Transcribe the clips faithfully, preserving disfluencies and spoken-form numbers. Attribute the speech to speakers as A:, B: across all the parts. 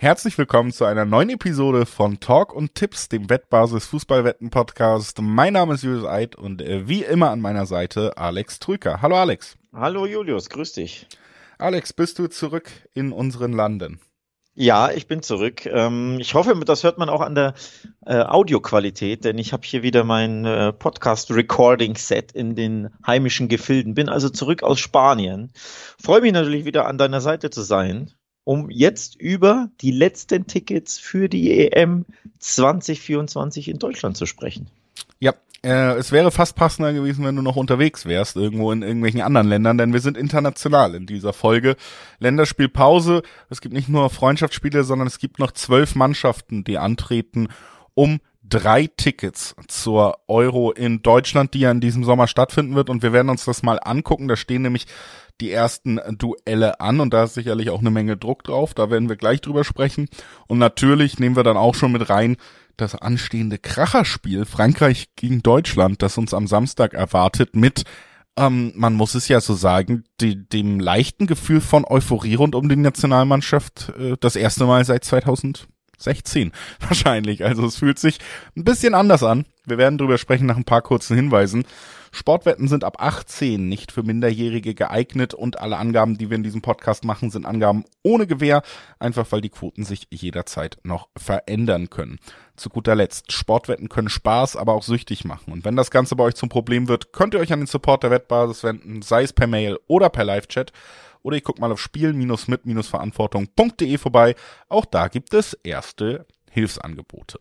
A: Herzlich willkommen zu einer neuen Episode von Talk und Tipps, dem Wettbasis Fußballwetten-Podcast. Mein Name ist Julius Eid und äh, wie immer an meiner Seite Alex Trüker. Hallo Alex.
B: Hallo Julius, grüß dich.
A: Alex, bist du zurück in unseren Landen?
B: Ja, ich bin zurück. Ähm, ich hoffe, das hört man auch an der äh, Audioqualität, denn ich habe hier wieder mein äh, Podcast-Recording-Set in den heimischen Gefilden. Bin also zurück aus Spanien. Freue mich natürlich wieder an deiner Seite zu sein, um jetzt über die letzten Tickets für die E M zwanzig vierundzwanzig in Deutschland zu sprechen.
A: Ja, äh, es wäre fast passender gewesen, wenn du noch unterwegs wärst, irgendwo in irgendwelchen anderen Ländern, denn wir sind international in dieser Folge. Länderspielpause, es gibt nicht nur Freundschaftsspiele, sondern es gibt noch zwölf Mannschaften, die antreten, um drei Tickets zur Euro in Deutschland, die ja in diesem Sommer stattfinden wird, und wir werden uns das mal angucken. Da stehen nämlich die ersten Duelle an und da ist sicherlich auch eine Menge Druck drauf, da werden wir gleich drüber sprechen. Und natürlich nehmen wir dann auch schon mit rein das anstehende Kracherspiel Frankreich gegen Deutschland, das uns am Samstag erwartet, mit, ähm, man muss es ja so sagen, die, dem leichten Gefühl von Euphorie rund um die Nationalmannschaft, äh, das erste Mal seit zweitausendsechzehn wahrscheinlich. Also es fühlt sich ein bisschen anders an. Wir werden drüber sprechen nach ein paar kurzen Hinweisen. Sportwetten sind ab achtzehn nicht für Minderjährige geeignet und alle Angaben, die wir in diesem Podcast machen, sind Angaben ohne Gewähr, einfach weil die Quoten sich jederzeit noch verändern können. Zu guter Letzt, Sportwetten können Spaß, aber auch süchtig machen. Und wenn das Ganze bei euch zum Problem wird, könnt ihr euch an den Support der Wettbasis wenden, sei es per Mail oder per Live-Chat. Oder ihr guckt mal auf spielen-mit-verantwortung punkt de vorbei. Auch da gibt es erste Hilfsangebote.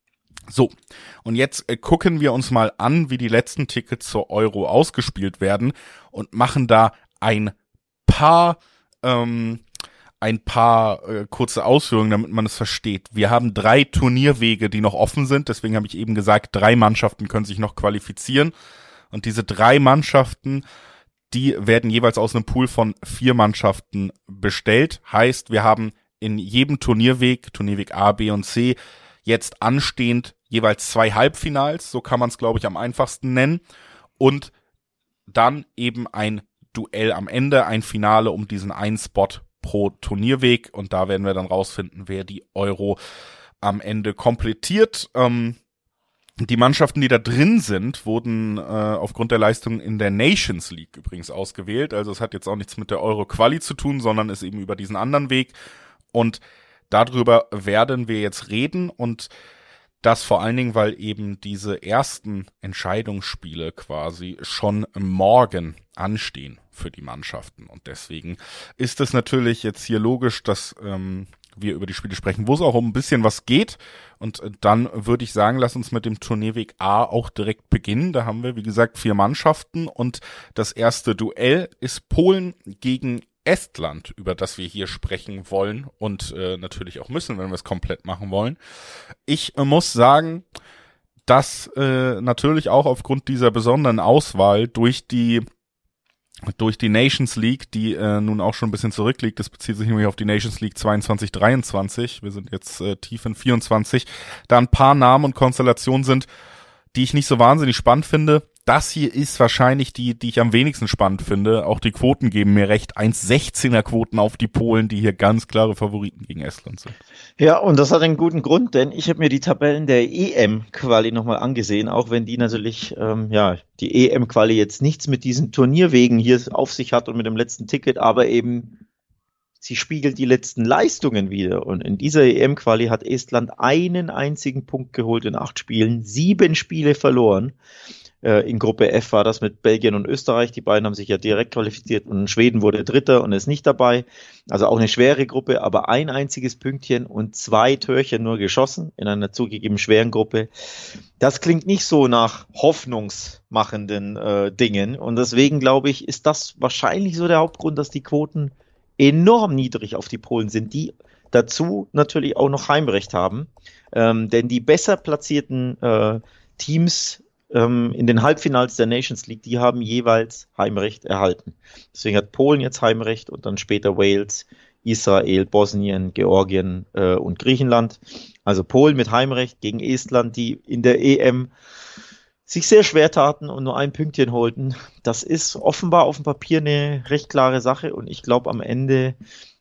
A: So, und jetzt äh, gucken wir uns mal an, wie die letzten Tickets zur Euro ausgespielt werden und machen da ein paar ähm, ein paar äh, kurze Ausführungen, damit man es versteht. Wir haben drei Turnierwege, die noch offen sind, deswegen habe ich eben gesagt, drei Mannschaften können sich noch qualifizieren und diese drei Mannschaften, die werden jeweils aus einem Pool von vier Mannschaften bestellt. Heißt, wir haben in jedem Turnierweg, Turnierweg A, B und C, jetzt anstehend jeweils zwei Halbfinals, so kann man es, glaube ich, am einfachsten nennen, und dann eben ein Duell am Ende, ein Finale um diesen einen Spot pro Turnierweg, und da werden wir dann rausfinden, wer die Euro am Ende komplettiert. Ähm, die Mannschaften, die da drin sind, wurden äh, aufgrund der Leistung in der Nations League übrigens ausgewählt, also es hat jetzt auch nichts mit der Euro-Quali zu tun, sondern ist eben über diesen anderen Weg, und darüber werden wir jetzt reden, und das vor allen Dingen, weil eben diese ersten Entscheidungsspiele quasi schon morgen anstehen für die Mannschaften. Und deswegen ist es natürlich jetzt hier logisch, dass ähm, wir über die Spiele sprechen, wo es auch um ein bisschen was geht. Und dann würde ich sagen, lass uns mit dem Turnierweg A auch direkt beginnen. Da haben wir, wie gesagt, vier Mannschaften, und das erste Duell ist Polen gegen Estland, über das wir hier sprechen wollen und äh, natürlich auch müssen, wenn wir es komplett machen wollen. Ich äh, muss sagen, dass äh, natürlich auch aufgrund dieser besonderen Auswahl durch die durch die Nations League, die äh, nun auch schon ein bisschen zurückliegt, das bezieht sich nämlich auf die Nations League zweiundzwanzig dreiundzwanzig, wir sind jetzt äh, tief in vierundzwanzig, da ein paar Namen und Konstellationen sind, die ich nicht so wahnsinnig spannend finde. Das hier ist wahrscheinlich die, die ich am wenigsten spannend finde. Auch die Quoten geben mir recht. eins Komma sechzehner Quoten auf die Polen, die hier ganz klare Favoriten gegen Estland sind.
B: Ja, und das hat einen guten Grund, denn ich habe mir die Tabellen der E M-Quali nochmal angesehen, auch wenn die natürlich, ähm, ja, die E M-Quali jetzt nichts mit diesen Turnierwegen hier auf sich hat und mit dem letzten Ticket, aber eben sie spiegelt die letzten Leistungen wieder. Und in dieser E M-Quali hat Estland einen einzigen Punkt geholt in acht Spielen, sieben Spiele verloren. In Gruppe F war das mit Belgien und Österreich. Die beiden haben sich ja direkt qualifiziert und Schweden wurde Dritter und ist nicht dabei. Also auch eine schwere Gruppe, aber ein einziges Pünktchen und zwei Törchen nur geschossen in einer zugegeben schweren Gruppe. Das klingt nicht so nach hoffnungsmachenden äh, Dingen, und deswegen glaube ich, ist das wahrscheinlich so der Hauptgrund, dass die Quoten enorm niedrig auf die Polen sind, die dazu natürlich auch noch Heimrecht haben. Ähm, denn die besser platzierten äh, Teams in den Halbfinals der Nations League, die haben jeweils Heimrecht erhalten. Deswegen hat Polen jetzt Heimrecht und dann später Wales, Israel, Bosnien, Georgien äh, und Griechenland. Also Polen mit Heimrecht gegen Estland, die in der E M sich sehr schwer taten und nur ein Pünktchen holten. Das ist offenbar auf dem Papier eine recht klare Sache, und ich glaube, am Ende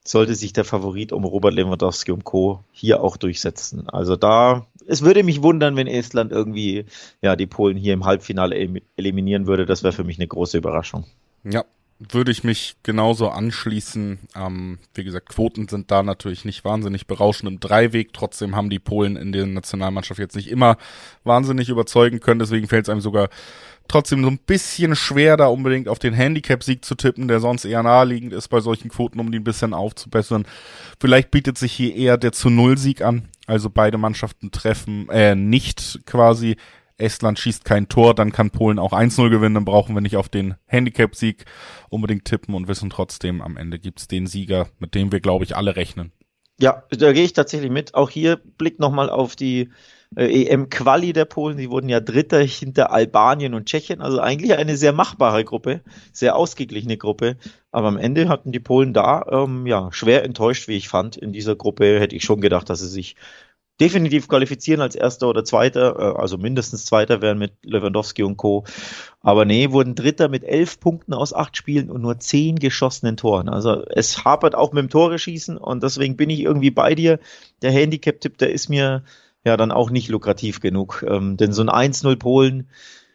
B: sollte sich der Favorit um Robert Lewandowski und Co. hier auch durchsetzen. Also da, es würde mich wundern, wenn Estland irgendwie ja die Polen hier im Halbfinale eliminieren würde. Das wäre für mich eine große Überraschung.
A: Ja, würde ich mich genauso anschließen. Ähm, wie gesagt, Quoten sind da natürlich nicht wahnsinnig berauschend im Dreiweg. Trotzdem haben die Polen in der Nationalmannschaft jetzt nicht immer wahnsinnig überzeugen können. Deswegen fällt es einem sogar trotzdem so ein bisschen schwer, da unbedingt auf den Handicap-Sieg zu tippen, der sonst eher naheliegend ist bei solchen Quoten, um die ein bisschen aufzubessern. Vielleicht bietet sich hier eher der zu Null-Sieg an. Also beide Mannschaften treffen äh, nicht quasi. Estland schießt kein Tor, dann kann Polen auch eins null gewinnen, dann brauchen wir nicht auf den Handicap-Sieg unbedingt tippen und wissen trotzdem, am Ende gibt's den Sieger, mit dem wir, glaube ich, alle rechnen.
B: Ja, da gehe ich tatsächlich mit. Auch hier Blick nochmal auf die äh, E M-Quali der Polen. Die wurden ja Dritter hinter Albanien und Tschechien. Also eigentlich eine sehr machbare Gruppe, sehr ausgeglichene Gruppe. Aber am Ende hatten die Polen da ähm, ja schwer enttäuscht, wie ich fand. In dieser Gruppe hätte ich schon gedacht, dass sie sich definitiv qualifizieren als Erster oder Zweiter, also mindestens Zweiter wären mit Lewandowski und Co. Aber nee, wurden Dritter mit elf Punkten aus acht Spielen und nur zehn geschossenen Toren. Also es hapert auch mit dem Tore schießen und deswegen bin ich irgendwie bei dir. Der Handicap-Tipp, der ist mir ja dann auch nicht lukrativ genug. Ähm, denn so ein eins null Polen,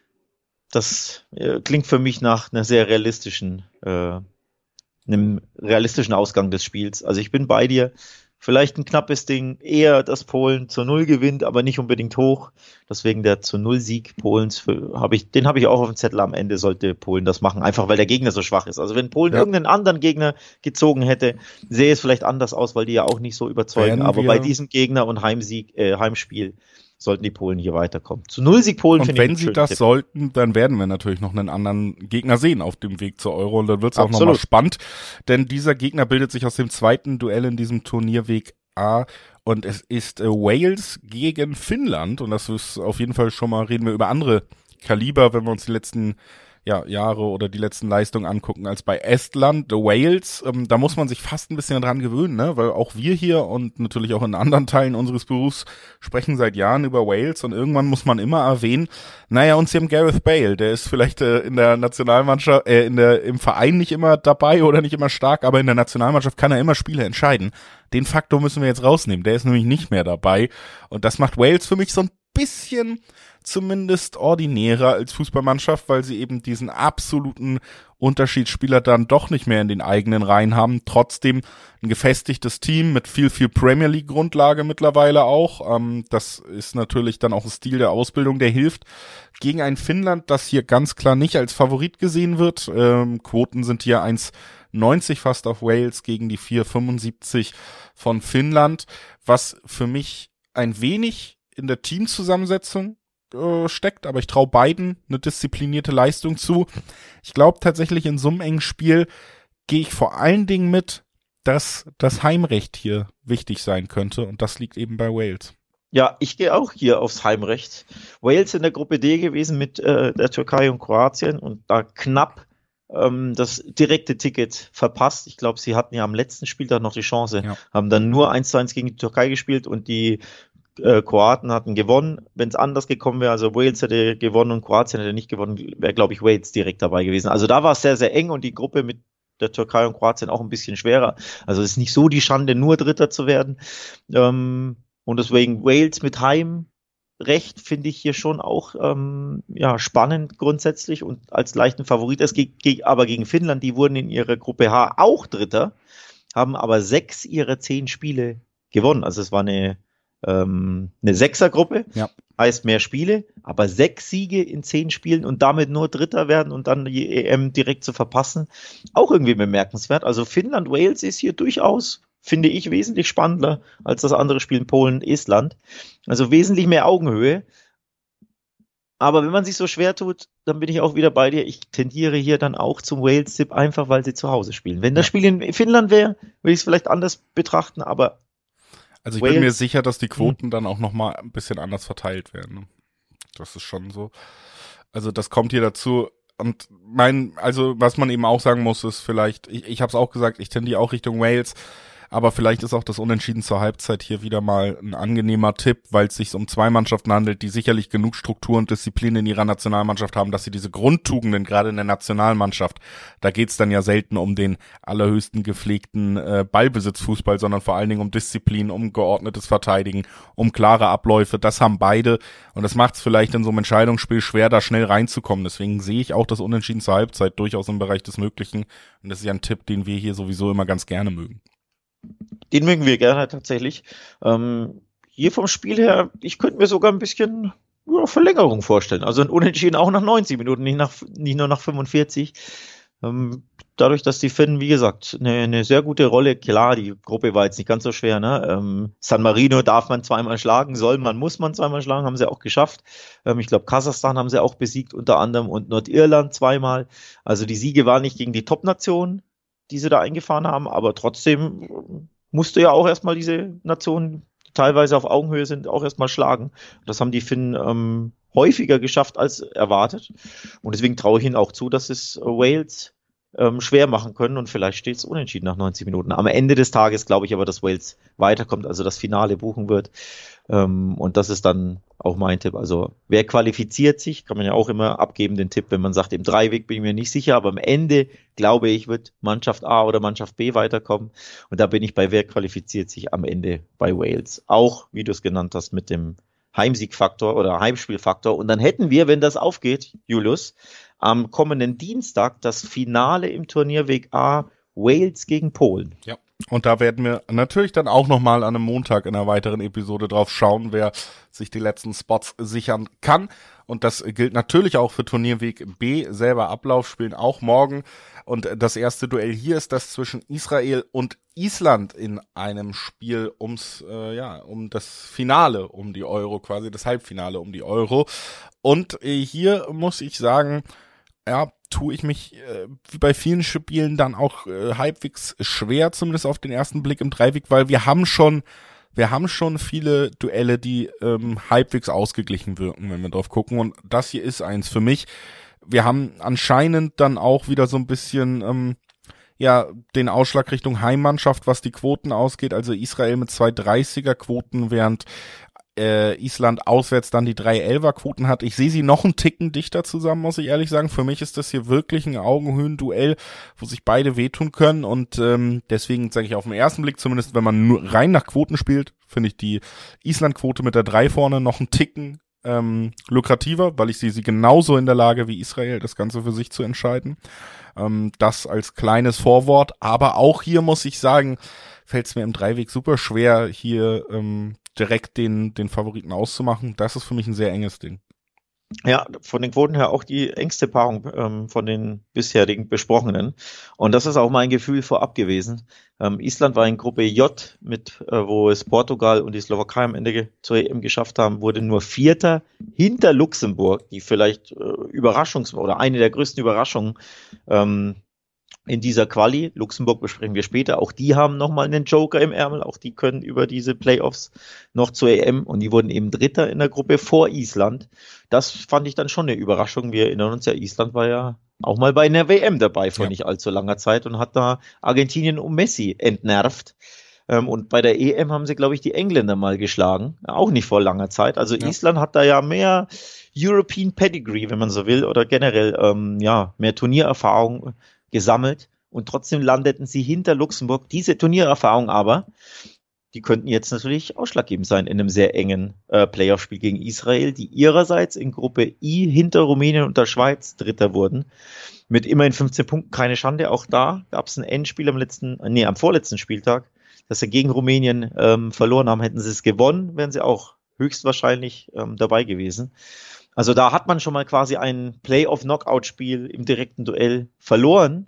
B: das äh, klingt für mich nach einer sehr realistischen, äh, einem realistischen Ausgang des Spiels. Also ich bin bei dir. Vielleicht ein knappes Ding, eher, dass Polen zu Null gewinnt, aber nicht unbedingt hoch. Deswegen der zu Null Sieg Polens, habe ich, den habe ich auch auf dem Zettel. Am Ende sollte Polen das machen, einfach weil der Gegner so schwach ist. Also wenn Polen ja. irgendeinen anderen Gegner gezogen hätte, sähe es vielleicht anders aus, weil die ja auch nicht so überzeugen. Aber bei diesem Gegner und Heimsieg, äh, Heimspiel sollten die Polen hier weiterkommen. Zu Null-Sieg Polen
A: und
B: finde ich.
A: Und wenn sie das Tipp. sollten, dann werden wir natürlich noch einen anderen Gegner sehen auf dem Weg zur Euro und dann wird es auch nochmal spannend, denn dieser Gegner bildet sich aus dem zweiten Duell in diesem Turnierweg A und es ist äh, Wales gegen Finnland und das ist auf jeden Fall schon mal, reden wir über andere Kaliber, wenn wir uns die letzten ja, Jahre oder die letzten Leistungen angucken als bei Estland, Wales, ähm, da muss man sich fast ein bisschen dran gewöhnen, ne, weil auch wir hier und natürlich auch in anderen Teilen unseres Berufs sprechen seit Jahren über Wales und irgendwann muss man immer erwähnen, naja, und sie haben Gareth Bale, der ist vielleicht äh, in der Nationalmannschaft, äh, in der, im Verein nicht immer dabei oder nicht immer stark, aber in der Nationalmannschaft kann er immer Spiele entscheiden. Den Faktor müssen wir jetzt rausnehmen, der ist nämlich nicht mehr dabei und das macht Wales für mich so ein bisschen zumindest ordinärer als Fußballmannschaft, weil sie eben diesen absoluten Unterschiedsspieler dann doch nicht mehr in den eigenen Reihen haben. Trotzdem ein gefestigtes Team mit viel, viel Premier League Grundlage mittlerweile auch. Ähm, das ist natürlich dann auch ein Stil der Ausbildung, der hilft. Gegen ein Finnland, das hier ganz klar nicht als Favorit gesehen wird. Ähm, Quoten sind hier eins neunzig fast auf Wales gegen die vier fünfundsiebzig von Finnland, was für mich ein wenig in der Teamzusammensetzung steckt, aber ich traue beiden eine disziplinierte Leistung zu. Ich glaube tatsächlich, in so einem engen Spiel gehe ich vor allen Dingen mit, dass das Heimrecht hier wichtig sein könnte und das liegt eben bei Wales.
B: Ja, ich gehe auch hier aufs Heimrecht. Wales in der Gruppe D gewesen mit äh, der Türkei und Kroatien und da knapp ähm, das direkte Ticket verpasst. Ich glaube, sie hatten ja am letzten Spieltag noch die Chance, ja. haben dann nur eins zu eins gegen die Türkei gespielt und die Äh, Kroaten hatten gewonnen. Wenn es anders gekommen wäre, also Wales hätte gewonnen und Kroatien hätte nicht gewonnen, wäre, glaube ich, Wales direkt dabei gewesen. Also da war es sehr, sehr eng und die Gruppe mit der Türkei und Kroatien auch ein bisschen schwerer. Also es ist nicht so die Schande, nur Dritter zu werden. Ähm, und deswegen Wales mit Heimrecht finde ich hier schon auch ähm, ja spannend grundsätzlich und als leichten Favorit. Es geht, geht aber gegen Finnland, die wurden in ihrer Gruppe H auch Dritter, haben aber sechs ihrer zehn Spiele gewonnen. Also es war eine eine Sechsergruppe, ja. heißt mehr Spiele, aber sechs Siege in zehn Spielen und damit nur Dritter werden und dann die E M direkt zu verpassen, auch irgendwie bemerkenswert. Also Finnland, Wales ist hier durchaus, finde ich, wesentlich spannender als das andere Spiel in Polen, Estland. Also wesentlich mehr Augenhöhe. Aber wenn man sich so schwer tut, dann bin ich auch wieder bei dir. Ich tendiere hier dann auch zum Wales-Tipp, einfach weil sie zu Hause spielen. Wenn das ja. Spiel in Finnland wäre, würde ich es vielleicht anders betrachten, aber
A: Also ich Wales. bin mir sicher, dass die Quoten hm. dann auch nochmal ein bisschen anders verteilt werden. Das ist schon so. Also das kommt hier dazu. Und mein, also was man eben auch sagen muss, ist vielleicht, ich, ich habe es auch gesagt, ich tendiere auch Richtung Wales. aber vielleicht ist auch das Unentschieden zur Halbzeit hier wieder mal ein angenehmer Tipp, weil es sich um zwei Mannschaften handelt, die sicherlich genug Struktur und Disziplin in ihrer Nationalmannschaft haben, dass sie diese Grundtugenden, gerade in der Nationalmannschaft, da geht's dann ja selten um den allerhöchsten gepflegten äh, Ballbesitzfußball, sondern vor allen Dingen um Disziplin, um geordnetes Verteidigen, um klare Abläufe. Das haben beide und das macht es vielleicht in so einem Entscheidungsspiel schwer, da schnell reinzukommen. Deswegen sehe ich auch das Unentschieden zur Halbzeit durchaus im Bereich des Möglichen und das ist ja ein Tipp, den wir hier sowieso immer ganz gerne mögen.
B: Den mögen wir gerne tatsächlich. Ähm, hier vom Spiel her, ich könnte mir sogar ein bisschen ja, Verlängerung vorstellen. Also ein Unentschieden auch nach neunzig Minuten, nicht, nach, nicht nur nach fünfundvierzig. Ähm, dadurch, dass die Finnen, wie gesagt, eine, eine sehr gute Rolle, klar, die Gruppe war jetzt nicht ganz so schwer. Ne? Ähm, San Marino darf man zweimal schlagen, soll man, muss man zweimal schlagen, haben sie auch geschafft. Ähm, ich glaube, Kasachstan haben sie auch besiegt unter anderem und Nordirland zweimal. Also die Siege waren nicht gegen die Top-Nationen, die sie da eingefahren haben, aber trotzdem musste ja auch erstmal diese Nationen, die teilweise auf Augenhöhe sind, auch erstmal schlagen. Das haben die Finnen ähm, häufiger geschafft als erwartet. Und deswegen traue ich ihnen auch zu, dass es Wales ähm, schwer machen können und vielleicht steht es unentschieden nach neunzig Minuten. Am Ende des Tages glaube ich aber, dass Wales weiterkommt, also das Finale buchen wird. Ähm, und das ist dann auch mein Tipp. Also wer qualifiziert sich, kann man ja auch immer abgeben, den Tipp, wenn man sagt, im Dreiweg bin ich mir nicht sicher, aber am Ende glaube ich, wird Mannschaft A oder Mannschaft B weiterkommen. Und da bin ich bei wer qualifiziert sich am Ende bei Wales. Auch, wie du es genannt hast, mit dem Heimsiegfaktor oder Heimspielfaktor. Und dann hätten wir, wenn das aufgeht, Julius, am kommenden Dienstag das Finale im Turnierweg A, Wales gegen Polen.
A: Ja. Und da werden wir natürlich dann auch nochmal an einem Montag in einer weiteren Episode drauf schauen, wer sich die letzten Spots sichern kann. Und das gilt natürlich auch für Turnierweg B, selber Ablauf, spielen auch morgen. Und das erste Duell hier ist das zwischen Israel und Island in einem Spiel ums, äh, ja, um das Finale um die Euro, quasi das Halbfinale um die Euro. Und äh, hier muss ich sagen, ja, tue ich mich äh, wie bei vielen Spielen dann auch äh, halbwegs schwer, zumindest auf den ersten Blick im Dreiweg, weil wir haben schon, wir haben schon viele Duelle, die ähm, halbwegs ausgeglichen wirken, wenn wir drauf gucken. Und das hier ist eins für mich. Wir haben anscheinend dann auch wieder so ein bisschen ähm, ja den Ausschlag Richtung Heimmannschaft, was die Quoten ausgeht. Also Israel mit zwei dreißiger Quoten, während Äh, Island auswärts dann die drei elfer Quoten hat. Ich sehe sie noch einen Ticken dichter zusammen, muss ich ehrlich sagen. Für mich ist das hier wirklich ein Augenhöhenduell, wo sich beide wehtun können und ähm, deswegen sage ich auf den ersten Blick, zumindest wenn man nur rein nach Quoten spielt, finde ich die Island-Quote mit der drei vorne noch einen Ticken ähm, lukrativer, weil ich sehe sie genauso in der Lage wie Israel, das Ganze für sich zu entscheiden. Ähm, das als kleines Vorwort, aber auch hier muss ich sagen, fällt es mir im Dreiweg super schwer, hier ähm, direkt den den Favoriten auszumachen. Das ist für mich ein sehr enges Ding.
B: Ja, von den Quoten her auch die engste Paarung ähm, von den bisherigen besprochenen. Und das ist auch mein Gefühl vorab gewesen. Ähm, Island war in Gruppe J, mit äh, wo es Portugal und die Slowakei am Ende ge- zur E M geschafft haben, wurde nur Vierter hinter Luxemburg, die vielleicht äh, Überraschungs- oder eine der größten Überraschungen ähm, in dieser Quali. Luxemburg besprechen wir später. Auch die haben nochmal einen Joker im Ärmel. Auch die können über diese Playoffs noch zur E M. Und die wurden eben Dritter in der Gruppe vor Island. Das fand ich dann schon eine Überraschung. Wir erinnern uns ja, Island war ja auch mal bei einer W M dabei vor ja. nicht allzu langer Zeit und hat da Argentinien um Messi entnervt. Und bei der E M haben sie, glaube ich, die Engländer mal geschlagen. Auch nicht vor langer Zeit. Also ja. Island hat da ja mehr European Pedigree, wenn man so will, oder generell ähm, ja mehr Turniererfahrung gesammelt und trotzdem landeten sie hinter Luxemburg. Diese Turniererfahrung aber, die könnten jetzt natürlich ausschlaggebend sein in einem sehr engen äh, Playoff-Spiel gegen Israel, die ihrerseits in Gruppe I hinter Rumänien und der Schweiz Dritter wurden. Mit immerhin fünfzehn Punkten, keine Schande. Auch da gab es ein Endspiel am letzten, nee, am vorletzten Spieltag, dass sie gegen Rumänien ähm, verloren haben. Hätten sie es gewonnen, wären sie auch höchstwahrscheinlich ähm, dabei gewesen. Also da hat man schon mal quasi ein Playoff-Knockout-Spiel im direkten Duell verloren,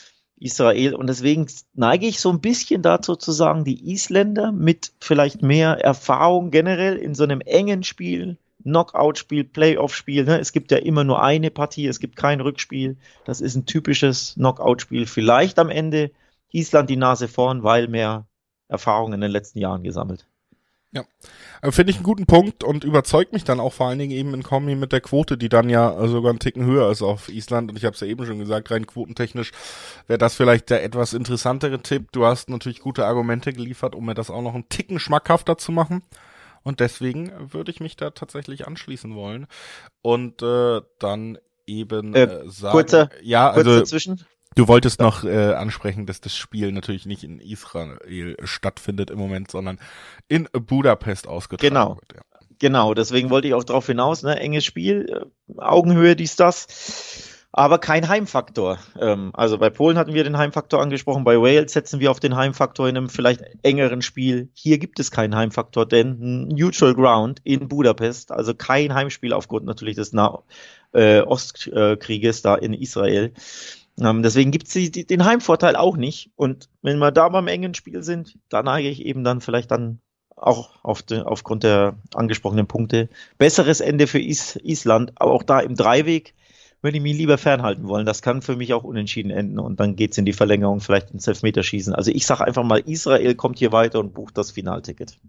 B: Israel. Und deswegen neige ich so ein bisschen dazu zu sagen, die Isländer mit vielleicht mehr Erfahrung generell in so einem engen Spiel, Knockout-Spiel, Playoff-Spiel. Ne? Es gibt ja immer nur eine Partie, es gibt kein Rückspiel. Das ist ein typisches Knockout-Spiel. Vielleicht am Ende Island die Nase vorn, weil mehr Erfahrung in den letzten Jahren gesammelt.
A: Ja, also finde ich einen guten Punkt und überzeugt mich dann auch vor allen Dingen eben in Kombi mit der Quote, die dann ja sogar einen Ticken höher ist auf Island. Und ich habe es ja eben schon gesagt, rein quotentechnisch wäre das vielleicht der etwas interessantere Tipp. Du hast natürlich gute Argumente geliefert, um mir das auch noch einen Ticken schmackhafter zu machen. Und deswegen würde ich mich da tatsächlich anschließen wollen und äh, dann eben
B: Äh,
A: äh, sagen,
B: kurzer,
A: ja,
B: kurz
A: also
B: dazwischen.
A: du wolltest noch äh, ansprechen, dass das Spiel natürlich nicht in Israel stattfindet im Moment, sondern in Budapest ausgetragen
B: Genau.
A: wird. Ja.
B: Genau, deswegen wollte ich auch darauf hinaus, ne, enges Spiel, äh, Augenhöhe, dies, das, aber kein Heimfaktor. Ähm, also bei Polen hatten wir den Heimfaktor angesprochen, bei Wales setzen wir auf den Heimfaktor in einem vielleicht engeren Spiel. Hier gibt es keinen Heimfaktor, denn Neutral Ground in Budapest, also kein Heimspiel aufgrund natürlich des nah äh, Ostkrieges da in Israel. Ähm, deswegen gibt es den Heimvorteil auch nicht. Und wenn wir da beim engen Spiel sind, da neige ich eben dann vielleicht dann auch auf de, aufgrund der angesprochenen Punkte. Besseres Ende für Is, Island, aber auch da im Dreiweg würde ich mich lieber fernhalten wollen. Das kann für mich auch unentschieden enden und dann geht's in die Verlängerung, vielleicht ins Elfmeterschießen. Also ich sage einfach mal, Israel kommt hier weiter und bucht das Finalticket.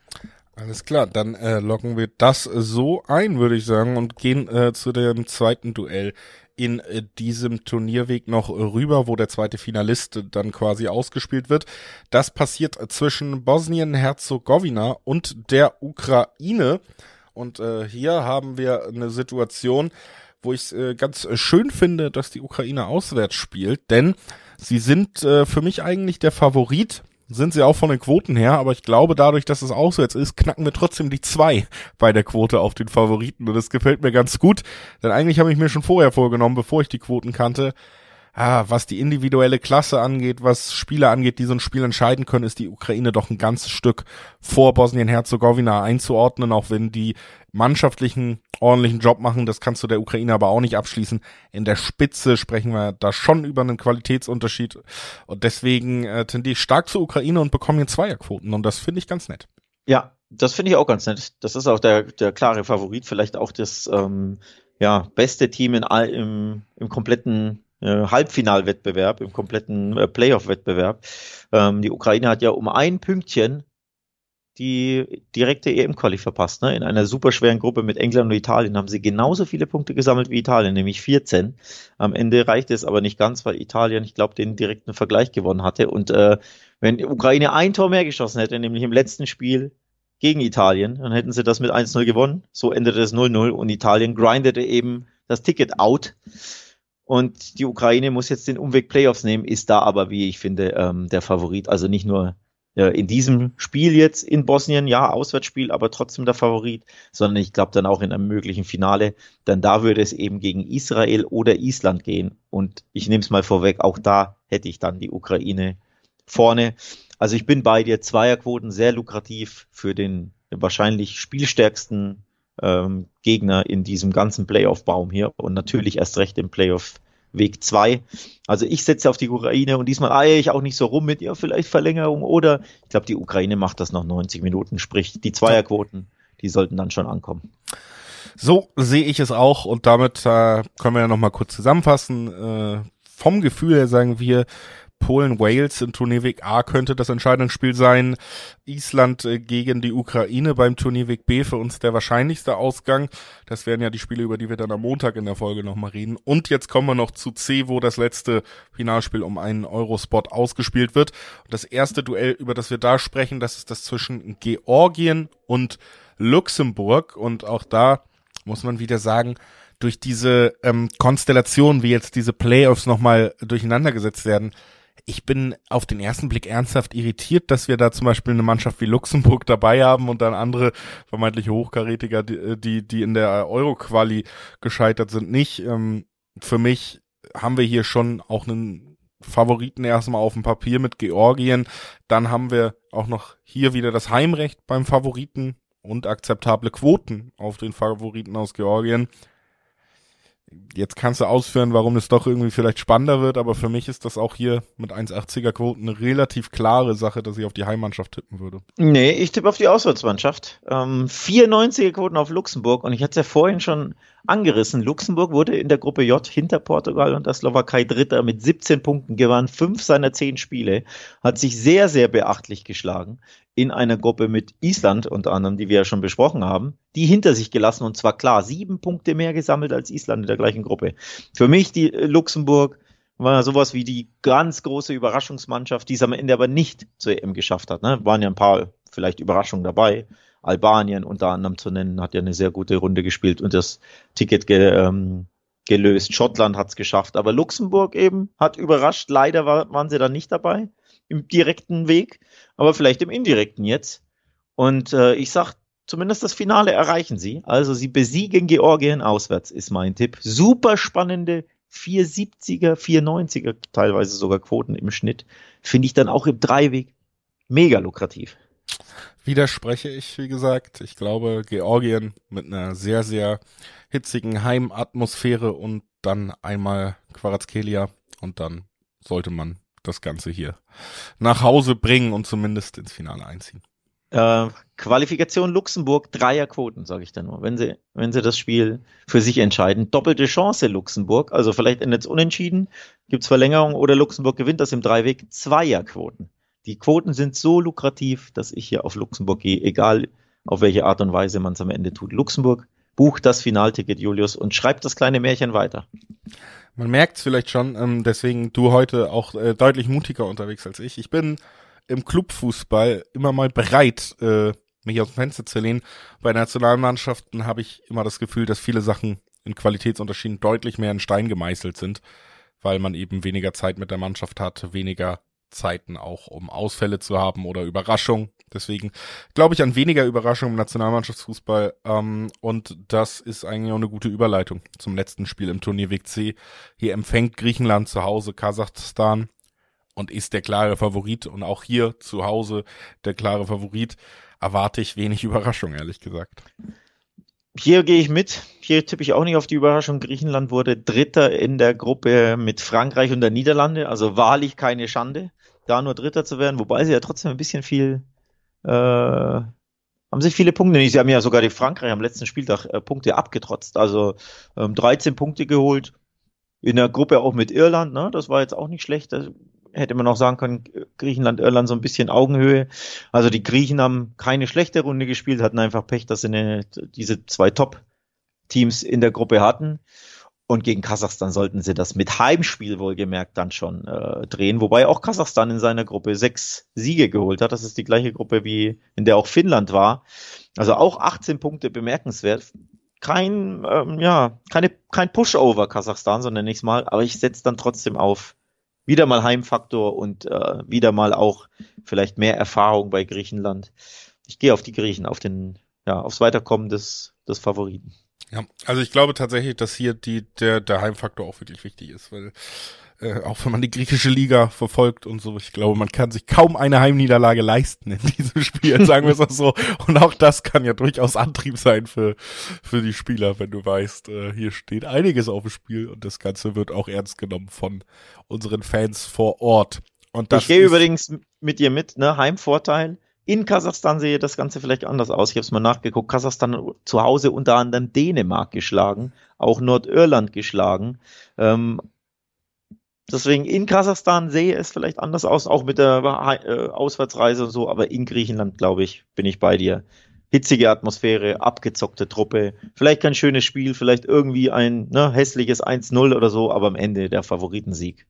A: Alles klar, dann äh, loggen wir das so ein, würde ich sagen, und gehen äh, zu dem zweiten Duell in äh, diesem Turnierweg noch rüber, wo der zweite Finalist dann quasi ausgespielt wird. Das passiert zwischen Bosnien-Herzegowina und der Ukraine. Und äh, hier haben wir eine Situation, wo ich es äh, ganz schön finde, dass die Ukraine auswärts spielt, denn sie sind äh, für mich eigentlich der Favorit. Sind sie auch von den Quoten her, aber ich glaube, dadurch, dass es auswärts ist, knacken wir trotzdem die zwei bei der Quote auf den Favoriten und das gefällt mir ganz gut, denn eigentlich habe ich mir schon vorher vorgenommen, bevor ich die Quoten kannte, ah, was die individuelle Klasse angeht, was Spieler angeht, die so ein Spiel entscheiden können, ist die Ukraine doch ein ganzes Stück vor Bosnien-Herzegowina einzuordnen, auch wenn die mannschaftlichen ordentlichen Job machen, das kannst du der Ukraine aber auch nicht abschließen. In der Spitze sprechen wir da schon über einen Qualitätsunterschied und deswegen äh, tendiere ich stark zur Ukraine und bekomme hier Zweierquoten und das finde ich ganz nett.
B: Ja, das finde ich auch ganz nett. Das ist auch der, der klare Favorit, vielleicht auch das ähm, ja, beste Team in all, im, im kompletten äh, Halbfinalwettbewerb, im kompletten äh, Playoff-Wettbewerb. Ähm, die Ukraine hat ja um ein Pünktchen die direkte E M-Quali verpasst. Ne? In einer super schweren Gruppe mit England und Italien haben sie genauso viele Punkte gesammelt wie Italien, nämlich vierzehn. Am Ende reichte es aber nicht ganz, weil Italien, ich glaube, den direkten Vergleich gewonnen hatte. Und äh, wenn die Ukraine ein Tor mehr geschossen hätte, nämlich im letzten Spiel gegen Italien, dann hätten sie das mit eins null gewonnen. So endete es null null und Italien grindete eben das Ticket out. Und die Ukraine muss jetzt den Umweg Playoffs nehmen, ist da aber, wie ich finde, ähm, der Favorit. Also nicht nur in diesem Spiel jetzt in Bosnien, ja, Auswärtsspiel, aber trotzdem der Favorit, sondern ich glaube dann auch in einem möglichen Finale, denn da würde es eben gegen Israel oder Island gehen und ich nehme es mal vorweg, auch da hätte ich dann die Ukraine vorne. Also ich bin bei dir, Zweierquoten sehr lukrativ für den wahrscheinlich spielstärksten ähm, Gegner in diesem ganzen Playoff-Baum hier und natürlich erst recht im Playoff Weg zwei. Also ich setze auf die Ukraine und diesmal eier ich auch nicht so rum mit, ja, vielleicht Verlängerung oder ich glaube, die Ukraine macht das nach neunzig Minuten, sprich die Zweierquoten, die sollten dann schon ankommen.
A: So sehe ich es auch und damit äh, können wir ja nochmal kurz zusammenfassen. Äh, vom Gefühl her sagen wir, Polen-Wales in Turnierweg A könnte das Entscheidungsspiel sein. Island äh, gegen die Ukraine beim Turnierweg B für uns der wahrscheinlichste Ausgang. Das wären ja die Spiele, über die wir dann am Montag in der Folge nochmal reden. Und jetzt kommen wir noch zu C, wo das letzte Finalspiel um einen Eurospot ausgespielt wird. Und das erste Duell, über das wir da sprechen, das ist das zwischen Georgien und Luxemburg. Und auch da muss man wieder sagen, durch diese ähm, Konstellation, wie jetzt diese Playoffs nochmal durcheinandergesetzt werden, ich bin auf den ersten Blick ernsthaft irritiert, dass wir da zum Beispiel eine Mannschaft wie Luxemburg dabei haben und dann andere vermeintliche Hochkarätiger, die, die, die in der Euro-Quali gescheitert sind, nicht. Ähm, für mich haben wir hier schon auch einen Favoriten erstmal auf dem Papier mit Georgien. Dann haben wir auch noch hier wieder das Heimrecht beim Favoriten und akzeptable Quoten auf den Favoriten aus Georgien. Jetzt kannst du ausführen, warum es doch irgendwie vielleicht spannender wird, aber für mich ist das auch hier mit eins Komma achtziger Quoten eine relativ klare Sache, dass ich auf die Heimmannschaft tippen würde.
B: Nee, ich tippe auf die Auswärtsmannschaft. Ähm, vierundneunziger Quoten auf Luxemburg und ich hatte es ja vorhin schon angerissen. Luxemburg wurde in der Gruppe J hinter Portugal und der Slowakei Dritter mit siebzehn Punkten, gewann fünf seiner zehn Spiele, hat sich sehr, sehr beachtlich geschlagen in einer Gruppe mit Island unter anderem, die wir ja schon besprochen haben, die hinter sich gelassen und zwar klar, sieben Punkte mehr gesammelt als Island in der gleichen Gruppe. Für mich die äh, Luxemburg war sowas wie die ganz große Überraschungsmannschaft, die es am Ende aber nicht zur E M geschafft hat. Ne? Waren ja ein paar vielleicht Überraschungen dabei. Albanien unter anderem zu nennen, hat ja eine sehr gute Runde gespielt und das Ticket ge, ähm, gelöst. Schottland hat es geschafft, aber Luxemburg eben hat überrascht. Leider war, waren sie da nicht dabei im direkten Weg, aber vielleicht im indirekten jetzt. Und äh, ich sag, zumindest das Finale erreichen sie. Also sie besiegen Georgien auswärts, ist mein Tipp. Super spannende vier siebziger, vier neunziger, teilweise sogar Quoten im Schnitt. Finde ich dann auch im Dreiweg mega lukrativ.
A: Widerspreche ich, wie gesagt. Ich glaube, Georgien mit einer sehr, sehr hitzigen Heimatmosphäre und dann einmal Kvaratskhelia und dann sollte man das Ganze hier nach Hause bringen und zumindest ins Finale einziehen.
B: Äh, Qualifikation Luxemburg, Dreierquoten, sage ich dann nur, wenn sie, wenn sie das Spiel für sich entscheiden. Doppelte Chance Luxemburg, also vielleicht endet es unentschieden, gibt's Verlängerung oder Luxemburg gewinnt das im Dreiweg, Zweierquoten. Die Quoten sind so lukrativ, dass ich hier auf Luxemburg gehe, egal auf welche Art und Weise man es am Ende tut. Luxemburg, bucht das Finalticket, Julius, und schreibt das kleine Märchen weiter.
A: Man merkt es vielleicht schon, ähm, deswegen du heute auch äh, deutlich mutiger unterwegs als ich. Ich bin im Clubfußball immer mal bereit, äh, mich aus dem Fenster zu lehnen. Bei Nationalmannschaften habe ich immer das Gefühl, dass viele Sachen in Qualitätsunterschieden deutlich mehr in Stein gemeißelt sind, weil man eben weniger Zeit mit der Mannschaft hat, weniger Zeiten auch, um Ausfälle zu haben oder Überraschung. Deswegen glaube ich an weniger Überraschung im Nationalmannschaftsfußball. Ähm, und das ist eigentlich auch eine gute Überleitung zum letzten Spiel im Turnierweg C. Hier empfängt Griechenland zu Hause Kasachstan und ist der klare Favorit. Und auch hier zu Hause der klare Favorit. Erwarte ich wenig Überraschung, ehrlich gesagt.
B: Hier gehe ich mit. Hier tippe ich auch nicht auf die Überraschung. Griechenland wurde Dritter in der Gruppe mit Frankreich und der Niederlande. Also wahrlich keine Schande, da nur Dritter zu werden. Wobei sie ja trotzdem ein bisschen viel, äh, haben sich viele Punkte nicht. Sie haben ja sogar die Frankreich am letzten Spieltag äh, Punkte abgetrotzt. Also ähm, dreizehn Punkte geholt. In der Gruppe auch mit Irland. Ne? Das war jetzt auch nicht schlecht. Das hätte man auch sagen können, Griechenland, Irland so ein bisschen Augenhöhe. Also die Griechen haben keine schlechte Runde gespielt, hatten einfach Pech, dass sie eine, diese zwei Top-Teams in der Gruppe hatten. Und gegen Kasachstan sollten sie das mit Heimspiel wohlgemerkt dann schon äh, drehen. Wobei auch Kasachstan in seiner Gruppe sechs Siege geholt hat. Das ist die gleiche Gruppe, wie in der auch Finnland war. Also auch achtzehn Punkte, bemerkenswert. Kein, ähm, ja, keine, kein Pushover Kasachstan, so nenne ich es mal. Aber ich setze dann trotzdem auf wieder mal Heimfaktor und äh, wieder mal auch vielleicht mehr Erfahrung bei Griechenland. Ich gehe auf die Griechen, auf den, ja, aufs Weiterkommen des, des Favoriten.
A: Ja, also ich glaube tatsächlich, dass hier die der der Heimfaktor auch wirklich wichtig ist, weil äh, auch wenn man die griechische Liga verfolgt und so, ich glaube, man kann sich kaum eine Heimniederlage leisten in diesem Spiel, sagen wir es auch so. Und auch das kann ja durchaus Antrieb sein für für die Spieler, wenn du weißt, äh, hier steht einiges auf dem Spiel und das Ganze wird auch ernst genommen von unseren Fans vor Ort. Und das
B: ich gehe übrigens mit dir mit, ne, Heimvorteil. In Kasachstan sehe das Ganze vielleicht anders aus. Ich habe es mal nachgeguckt. Kasachstan zu Hause unter anderem Dänemark geschlagen, auch Nordirland geschlagen. Ähm, deswegen in Kasachstan sehe es vielleicht anders aus, auch mit der äh, Auswärtsreise und so. Aber in Griechenland, glaube ich, bin ich bei dir. Hitzige Atmosphäre, abgezockte Truppe. Vielleicht kein schönes Spiel, vielleicht irgendwie ein ne, hässliches eins null oder so, aber am Ende der Favoritensieg.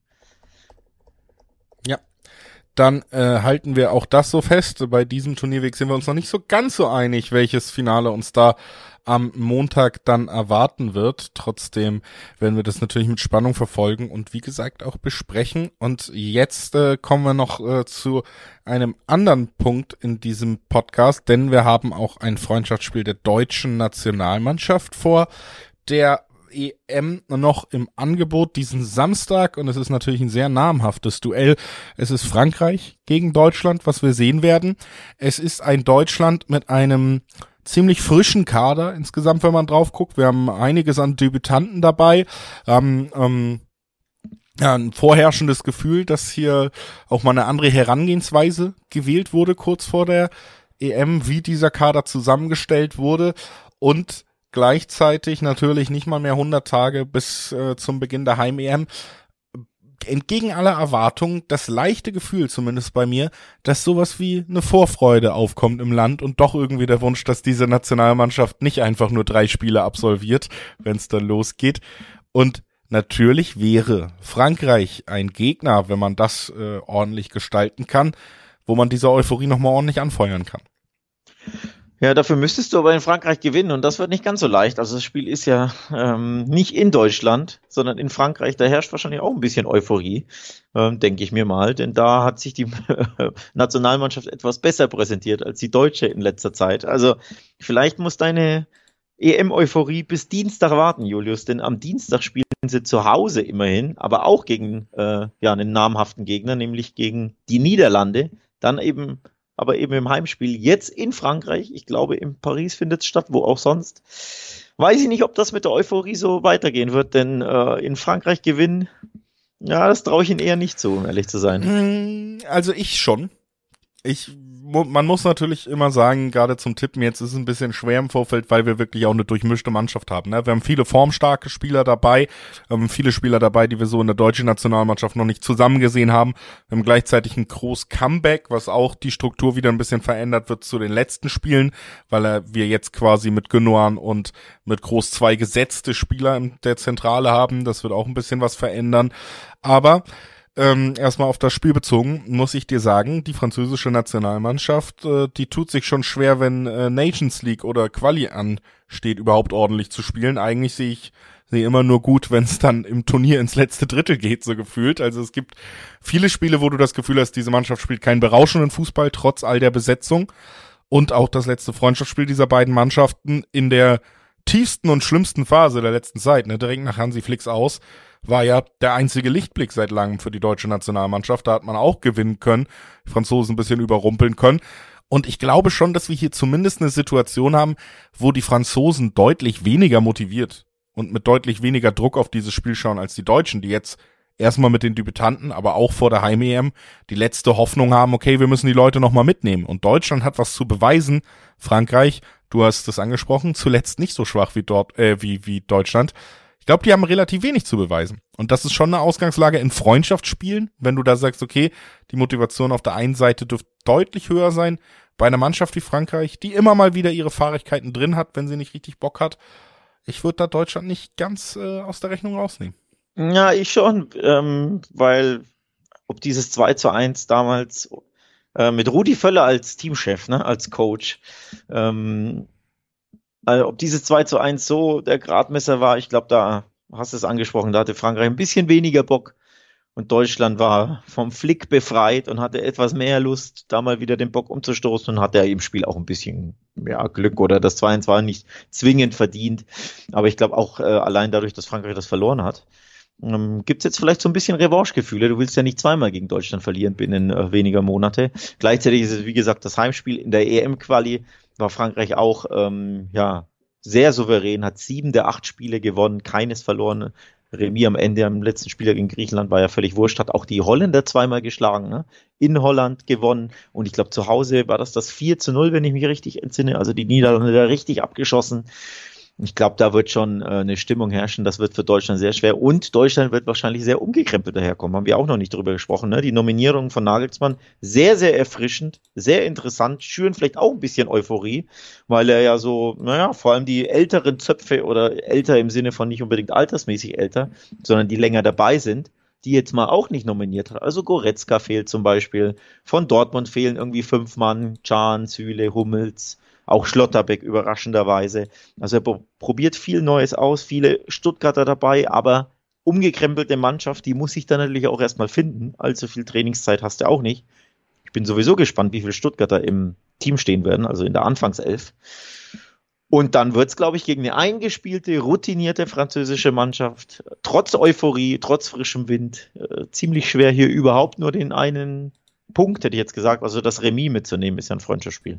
A: Ja. Dann äh, halten wir auch das so fest. Bei diesem Turnierweg sind wir uns noch nicht so ganz so einig, welches Finale uns da am Montag dann erwarten wird. Trotzdem werden wir das natürlich mit Spannung verfolgen und wie gesagt auch besprechen. Und jetzt äh, kommen wir noch äh, zu einem anderen Punkt in diesem Podcast, denn wir haben auch ein Freundschaftsspiel der deutschen Nationalmannschaft vor der E M noch im Angebot diesen Samstag und es ist natürlich ein sehr namhaftes Duell. Es ist Frankreich gegen Deutschland, was wir sehen werden. Es ist ein Deutschland mit einem ziemlich frischen Kader insgesamt, wenn man drauf guckt. Wir haben einiges an Debütanten dabei. Ähm, ähm, ja, ein vorherrschendes Gefühl, dass hier auch mal eine andere Herangehensweise gewählt wurde kurz vor der E M, wie dieser Kader zusammengestellt wurde und gleichzeitig natürlich nicht mal mehr hundert Tage bis äh, zum Beginn der Heim-E M. entgegen aller Erwartungen das leichte Gefühl, zumindest bei mir, dass sowas wie eine Vorfreude aufkommt im Land und doch irgendwie der Wunsch, dass diese Nationalmannschaft nicht einfach nur drei Spiele absolviert, wenn es dann losgeht. Und natürlich wäre Frankreich ein Gegner, wenn man das äh, ordentlich gestalten kann, wo man diese Euphorie nochmal ordentlich anfeuern kann.
B: Ja, dafür müsstest du aber in Frankreich gewinnen und das wird nicht ganz so leicht. Also das Spiel ist ja ähm, nicht in Deutschland, sondern in Frankreich. Da herrscht wahrscheinlich auch ein bisschen Euphorie, ähm, denke ich mir mal. Denn da hat sich die Nationalmannschaft etwas besser präsentiert als die deutsche in letzter Zeit. Also vielleicht muss deine E M-Euphorie bis Dienstag warten, Julius. Denn am Dienstag spielen sie zu Hause immerhin, aber auch gegen äh, ja einen namhaften Gegner, nämlich gegen die Niederlande. Dann eben aber eben im Heimspiel, jetzt in Frankreich, ich glaube in Paris findet es statt, wo auch sonst. Weiß ich nicht, ob das mit der Euphorie so weitergehen wird, denn äh, in Frankreich gewinnen, ja, das traue ich ihnen eher nicht zu, um ehrlich zu sein.
A: Also ich schon. Ich, man muss natürlich immer sagen, gerade zum Tippen, jetzt ist es ein bisschen schwer im Vorfeld, weil wir wirklich auch eine durchmischte Mannschaft haben. Ne? Wir haben viele formstarke Spieler dabei, wir haben viele Spieler dabei, die wir so in der deutschen Nationalmannschaft noch nicht zusammen gesehen haben. Wir haben gleichzeitig ein großes Comeback, was auch die Struktur wieder ein bisschen verändert wird zu den letzten Spielen, weil wir jetzt quasi mit Gündogan und mit Groß zwei gesetzte Spieler in der Zentrale haben. Das wird auch ein bisschen was verändern. Aber Ähm, erstmal auf das Spiel bezogen, muss ich dir sagen, die französische Nationalmannschaft, äh, die tut sich schon schwer, wenn äh, Nations League oder Quali ansteht, überhaupt ordentlich zu spielen. Eigentlich sehe ich sie immer nur gut, wenn es dann im Turnier ins letzte Drittel geht, so gefühlt. Also es gibt viele Spiele, wo du das Gefühl hast, diese Mannschaft spielt keinen berauschenden Fußball, trotz all der Besetzung. Und auch das letzte Freundschaftsspiel dieser beiden Mannschaften in der tiefsten und schlimmsten Phase der letzten Zeit, ne, direkt nach Hansi Flicks aus, war ja der einzige Lichtblick seit langem für die deutsche Nationalmannschaft. Da hat man auch gewinnen können, die Franzosen ein bisschen überrumpeln können. Und ich glaube schon, dass wir hier zumindest eine Situation haben, wo die Franzosen deutlich weniger motiviert und mit deutlich weniger Druck auf dieses Spiel schauen als die Deutschen, die jetzt erstmal mit den Debütanten, aber auch vor der Heim-E M die letzte Hoffnung haben, okay, wir müssen die Leute nochmal mitnehmen. Und Deutschland hat was zu beweisen. Frankreich, du hast es angesprochen, zuletzt nicht so schwach wie dort, äh, wie, wie Deutschland. Ich glaube, die haben relativ wenig zu beweisen. Und das ist schon eine Ausgangslage in Freundschaftsspielen, wenn du da sagst, okay, die Motivation auf der einen Seite dürfte deutlich höher sein, bei einer Mannschaft wie Frankreich, die immer mal wieder ihre Fahrigkeiten drin hat, wenn sie nicht richtig Bock hat. Ich würde da Deutschland nicht ganz äh, aus der Rechnung rausnehmen.
B: Ja, ich schon, ähm, weil ob dieses zwei zu eins damals äh, mit Rudi Völler als Teamchef, ne, als Coach, ähm, also ob dieses zwei zu eins so der Gradmesser war, ich glaube, da hast du es angesprochen, da hatte Frankreich ein bisschen weniger Bock und Deutschland war vom Flick befreit und hatte etwas mehr Lust, da mal wieder den Bock umzustoßen und hatte ja im Spiel auch ein bisschen ja, Glück oder das zwei eins war nicht zwingend verdient, aber ich glaube auch äh, allein dadurch, dass Frankreich das verloren hat, ähm, gibt es jetzt vielleicht so ein bisschen Revanchegefühle. Du willst ja nicht zweimal gegen Deutschland verlieren binnen äh, weniger Monate. Gleichzeitig ist es, wie gesagt, das Heimspiel in der E M-Quali war Frankreich auch ähm, ja sehr souverän, hat sieben der acht Spiele gewonnen, keines verloren. Remis am Ende am letzten Spiel gegen Griechenland war ja völlig wurscht, hat auch die Holländer zweimal geschlagen, ne? In Holland gewonnen und ich glaube zu Hause war das das vier zu null, wenn ich mich richtig entsinne, also die Niederlande da richtig abgeschossen. Ich glaube, da wird schon äh, eine Stimmung herrschen, das wird für Deutschland sehr schwer und Deutschland wird wahrscheinlich sehr umgekrempelt daherkommen, haben wir auch noch nicht drüber gesprochen, ne? Die Nominierung von Nagelsmann, sehr, sehr erfrischend, sehr interessant, schüren vielleicht auch ein bisschen Euphorie, weil er ja so, naja, vor allem die älteren Zöpfe oder älter im Sinne von nicht unbedingt altersmäßig älter, sondern die länger dabei sind, die jetzt mal auch nicht nominiert hat. Also Goretzka fehlt zum Beispiel, von Dortmund fehlen irgendwie fünf Mann, Can, Süle, Hummels, auch Schlotterbeck überraschenderweise. Also er pro- probiert viel Neues aus, viele Stuttgarter dabei, aber umgekrempelte Mannschaft, die muss sich dann natürlich auch erstmal finden. Allzu viel Trainingszeit hast du auch nicht. Ich bin sowieso gespannt, wie viele Stuttgarter im Team stehen werden, also in der Anfangself. Und dann wird's, glaube ich, gegen eine eingespielte, routinierte französische Mannschaft, trotz Euphorie, trotz frischem Wind, äh, ziemlich schwer hier überhaupt nur den einen Punkt, hätte ich jetzt gesagt, also das Remis mitzunehmen, ist ja ein Freundschaftsspiel.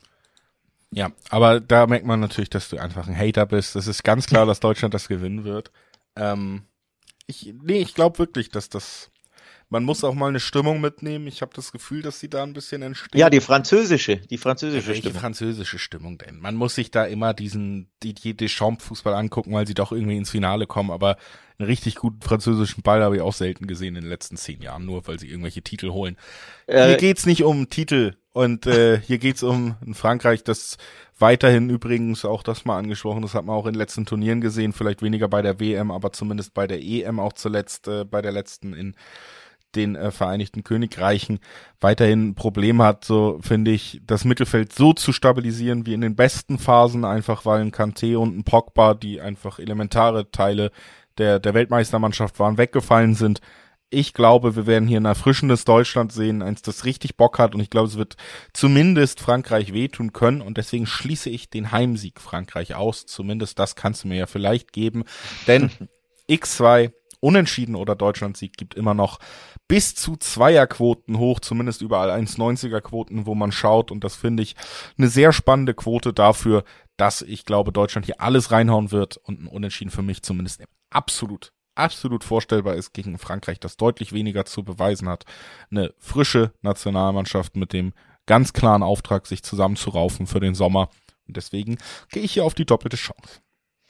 A: Ja, aber da merkt man natürlich, dass du einfach ein Hater bist. Es ist ganz klar, dass Deutschland das gewinnen wird. Ähm, ich, nee, ich glaube wirklich, dass das man muss auch mal eine Stimmung mitnehmen. Ich habe das Gefühl, dass sie da ein bisschen entsteht.
B: Ja, die französische, die französische
A: Welche
B: Stimmung.
A: französische Stimmung denn? Man muss sich da immer diesen Didier Deschamps-Fußball angucken, weil sie doch irgendwie ins Finale kommen, aber einen richtig guten französischen Ball habe ich auch selten gesehen in den letzten zehn Jahren, nur weil sie irgendwelche Titel holen. Äh, hier geht's nicht um Titel und äh, hier geht's um ein Frankreich, das weiterhin übrigens, auch das mal angesprochen, das hat man auch in den letzten Turnieren gesehen, vielleicht weniger bei der W M, aber zumindest bei der E M auch zuletzt, äh, bei der letzten in den äh, Vereinigten Königreichen weiterhin ein Problem hat, so finde ich, das Mittelfeld so zu stabilisieren wie in den besten Phasen, einfach weil ein Kanté und ein Pogba, die einfach elementare Teile der der Weltmeistermannschaft waren, weggefallen sind. Ich glaube, wir werden hier ein erfrischendes Deutschland sehen, eins, das richtig Bock hat, und ich glaube, es wird zumindest Frankreich wehtun können, und deswegen schließe ich den Heimsieg Frankreich aus. Zumindest das kannst du mir ja vielleicht geben, denn X zwei Unentschieden oder Deutschlandsieg gibt immer noch bis zu Zweierquoten hoch, zumindest überall eins Komma neunziger Quoten, wo man schaut, und das finde ich eine sehr spannende Quote dafür, dass ich glaube, Deutschland hier alles reinhauen wird, und ein Unentschieden für mich zumindest absolut, absolut vorstellbar ist gegen Frankreich, das deutlich weniger zu beweisen hat. Eine frische Nationalmannschaft mit dem ganz klaren Auftrag, sich zusammenzuraufen für den Sommer, und deswegen gehe ich hier auf die doppelte Chance.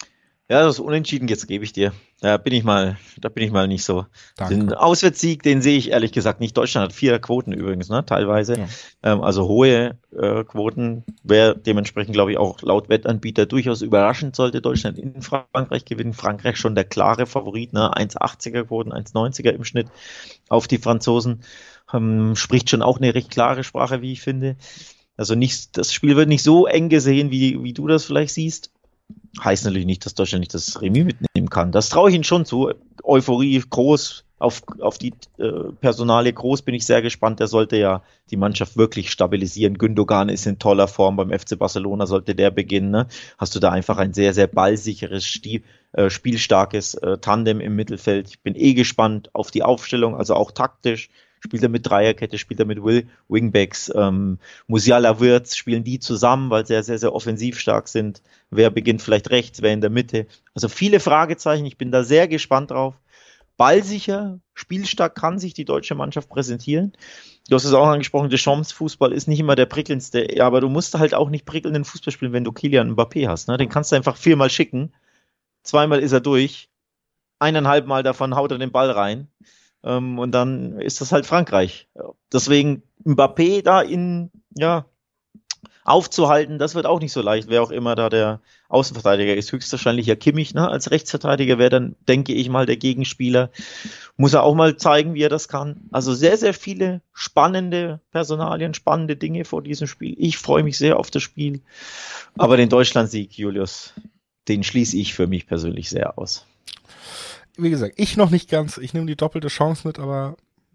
B: Ja, das Unentschieden, jetzt gebe ich dir. Da bin ich mal, da bin ich mal nicht so.
A: Danke.
B: Den Auswärtssieg, den sehe ich ehrlich gesagt nicht. Deutschland hat vier Quoten übrigens, ne, teilweise.
A: Ja.
B: Ähm, also hohe äh, Quoten. Wäre dementsprechend, glaube ich, auch laut Wettanbieter durchaus überraschend, sollte Deutschland in Frankreich gewinnen. Frankreich schon der klare Favorit, ne, eins Komma achtziger Quoten, eins Komma neunziger im Schnitt auf die Franzosen. Ähm, spricht schon auch eine recht klare Sprache, wie ich finde. Also nicht, das Spiel wird nicht so eng gesehen, wie, wie du das vielleicht siehst. Heißt natürlich nicht, dass Deutschland nicht das Remis mitnehmen kann. Das traue ich ihnen schon zu. Euphorie groß, auf, auf die äh, Personalie groß, bin ich sehr gespannt. Der sollte ja die Mannschaft wirklich stabilisieren. Gündogan ist in toller Form beim F C Barcelona, sollte der beginnen. Ne? Hast du da einfach ein sehr, sehr ballsicheres, Stil, äh, spielstarkes äh, Tandem im Mittelfeld. Ich bin eh gespannt auf die Aufstellung, also auch taktisch. Spielt er mit Dreierkette, spielt er mit Will, Wingbacks, ähm, Musiala, Wirtz, spielen die zusammen, weil sie ja sehr, sehr offensiv stark sind. Wer beginnt vielleicht rechts, wer in der Mitte? Also viele Fragezeichen, ich bin da sehr gespannt drauf. Ballsicher, spielstark kann sich die deutsche Mannschaft präsentieren. Du hast es auch angesprochen, Deschamps Fußball ist nicht immer der prickelndste, ja, aber du musst halt auch nicht prickelnden Fußball spielen, wenn du Kylian Mbappé hast. Ne? Den kannst du einfach viermal schicken, zweimal ist er durch, eineinhalb Mal davon haut er den Ball rein. Um, und dann ist das halt Frankreich. Deswegen Mbappé da in, ja, aufzuhalten, das wird auch nicht so leicht. Wer auch immer da der Außenverteidiger ist, höchstwahrscheinlich ja Kimmich, ne? Als Rechtsverteidiger wäre dann, denke ich mal, der Gegenspieler. Muss er auch mal zeigen, wie er das kann. Also sehr, sehr viele spannende Personalien, spannende Dinge vor diesem Spiel. Ich freue mich sehr auf das Spiel. Aber den Deutschlandsieg, Julius, den schließe ich für mich persönlich sehr aus.
A: Wie gesagt, ich noch nicht ganz. Ich nehme die doppelte Chance mit, aber